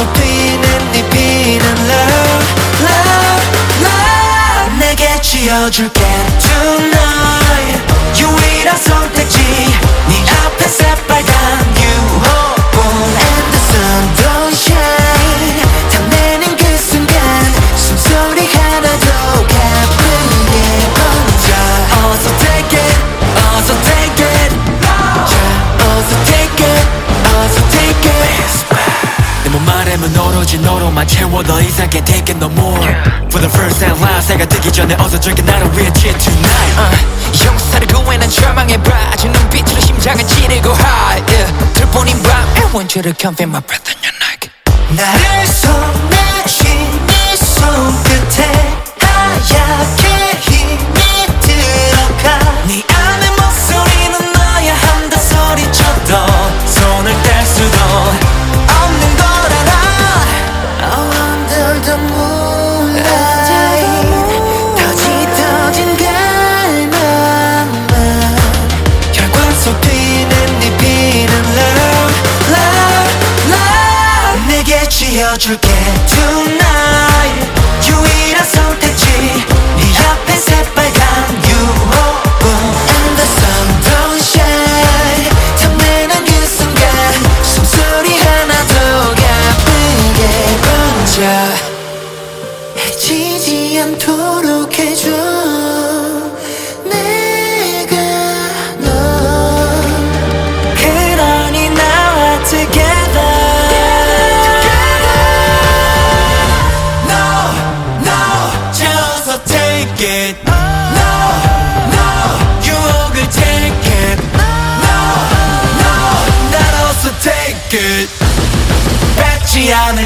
계속 뛰는 네 비는 love love love 내게 지어줄게 tonight 유일한 선택지 네 앞에 새빨간 유혹은 And the sun don't shine 탐내는 그 순간 숨소리 하나도 가쁘게 번져 어서 take it 어서 take it 어서 take it 어서 take it 내 몸 아래면 오로지 너로만 채워 더 이상 can't take it no more For the first and last 해가 뜨기 전에 어서 저기 나를 위해 cheer tonight 용사를 구해낸 절망에 빠진 눈빛으로 심장을 찌르고 high yeah. 들보닌 밤 I want you to come feel my breath in your neck 나를 손내신 네 손끝에 하얗게 힘이 들어가 네 안의 목소리는 너야 한다 소리쳐도 손을 뗄 수도 없는 걸 알아 Under the moonlight 더 짙어진 갈망만 혈관 속 뛰는 네 비는 love love love 내게 지어줄게 tonight 유일한 선택지 네 앞에 새빨간 유혹은 And the sun don't shine 탐내는 그 순간 숨소리 하나도 가쁘게 번져 해지지 않도록 해줘 내가 너 그러니 나와 together No no just take it No no 유혹을 take it No no 날 also take it 뺏지 않을